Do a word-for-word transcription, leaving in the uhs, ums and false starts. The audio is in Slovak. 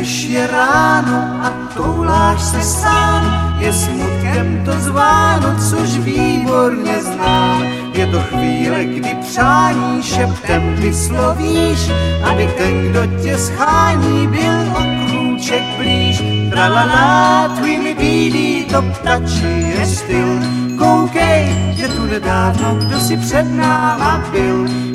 když je ráno a touláš se sám, je smutkem to zváno, což výborně znám. Je to chvíle, kdy přání šeptem vyslovíš, aby ten, kdo tě schání, byl o krůček blíž. Tralala, tvými bílý, to ptačí je styl. Koukej, že tu nedávno kdo si před náma byl.